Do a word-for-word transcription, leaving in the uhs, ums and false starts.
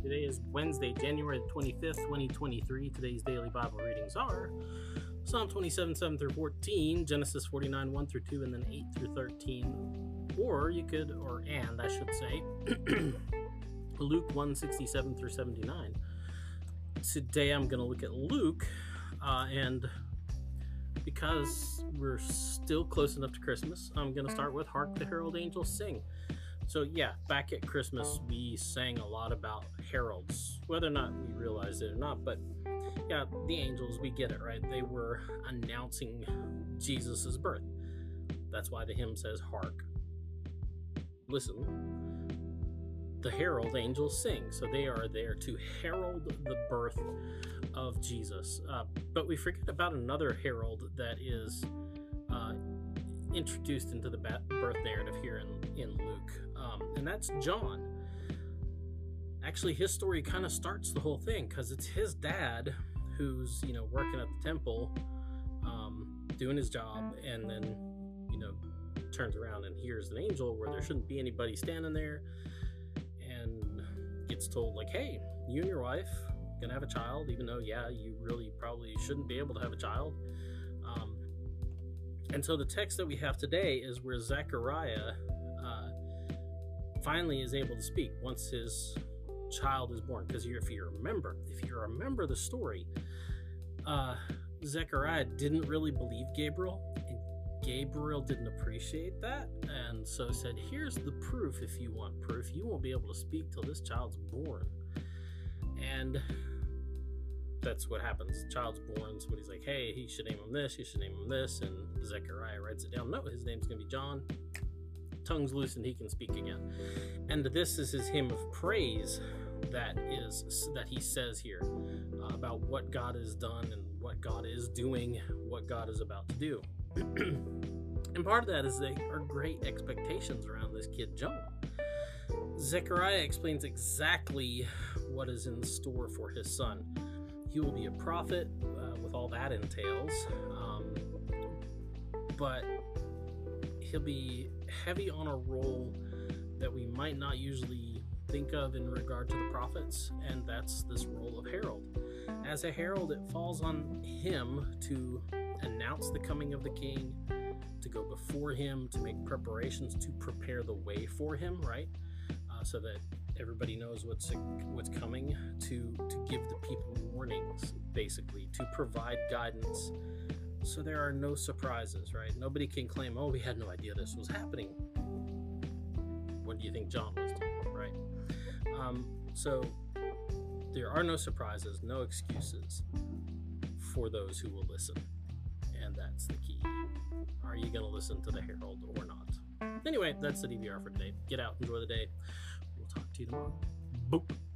Today is Wednesday, January twenty-fifth, twenty twenty-three. Today's daily Bible readings are Psalm twenty-seven, seven through fourteen, Genesis forty-nine, one through two, and then eight through thirteen. Or you could, or and I should say, Luke one, sixty-seven through seventy-nine. Today I'm going to look at Luke, uh, and because we're still close enough to Christmas, I'm going to start with Hark the Herald Angels Sing. So yeah, back at Christmas, we sang a lot about heralds, whether or not we realized it or not, but yeah, the angels, we get it, right? They were announcing Jesus' birth. That's why the hymn says, hark. Listen. The herald angels sing. So they are there to herald the birth of Jesus. Uh, but we forget about another herald that is uh, introduced into the birth narrative here in, in Luke. Um, and that's John. Actually, his story kind of starts the whole thing because it's his dad who's, you know, working at the temple, um, doing his job, and then, you know, turns around and hears an angel where there shouldn't be anybody standing there, and gets told, like, hey, you and your wife gonna have a child, even though, yeah, you really probably shouldn't be able to have a child. Um, and so the text that we have today is where Zechariah uh, finally is able to speak once his child is born. Because if you remember, if you remember the story, uh, Zechariah didn't really believe Gabriel, and Gabriel didn't appreciate that, and so said, here's the proof. If you want proof, you won't be able to speak till this child's born. And that's what happens. The child's born. Somebody's like, hey, he should name him this, he should name him this, and Zechariah writes it down. No, his name's gonna be John. Tongue's loose and he can speak again. And this is his hymn of praise that is that he says here uh, about what God has done and what God is doing, what God is about to do. And part of that is there are great expectations around this kid John. Zechariah explains exactly what is in store for his son. He will be a prophet, uh, with all that entails, um, but he'll be heavy on a role that we might not usually think of in regard to the prophets, and that's this role of herald. As a herald, it falls on him to announce the coming of the king, to go before him, to make preparations, to prepare the way for him, right? Uh, so that everybody knows what's what's coming, to to give the people warnings, basically, to provide guidance, so there are no surprises, right? Nobody can claim, oh, we had no idea this was happening. What do you think John was doing, right? Um, so there are no surprises, no excuses for those who will listen. And that's the key. Are you going to listen to the herald or not? Anyway, that's the D V R for today. Get out, enjoy the day. We'll talk to you tomorrow. Boop.